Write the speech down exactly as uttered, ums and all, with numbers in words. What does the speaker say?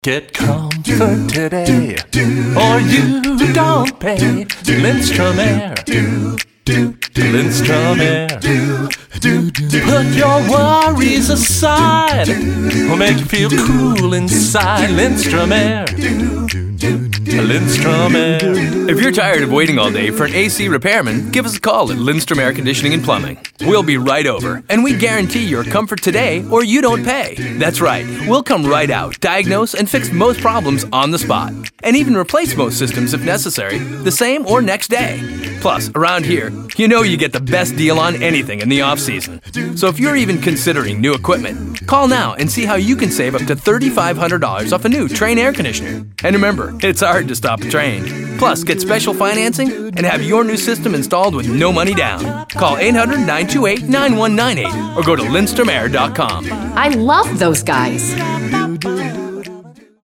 Get comfort today, or you don't pay. Lindstrom Air. Lindstrom Air. Put your worries aside. We'll make you feel cool inside. Lindstrom Air. Lindstrom Air. If you're tired of waiting all day for an A C repairman, give us a call at Lindstrom Air Conditioning and Plumbing. We'll be right over, and we guarantee your comfort today or you don't pay. That's right, we'll come right out, diagnose, and fix most problems on the spot. And even replace most systems if necessary, the same or next day. Plus, around here, you know you get the best deal on anything in the off-season. So if you're even considering new equipment, call now and see how you can save up to three thousand five hundred dollars off a new Trane air conditioner. And remember, it's hard to stop a Trane. Plus, get special financing and have your new system installed with no money down. Call eight hundred, nine two eight, nine one nine eight or go to lindstrom air dot com. I love those guys.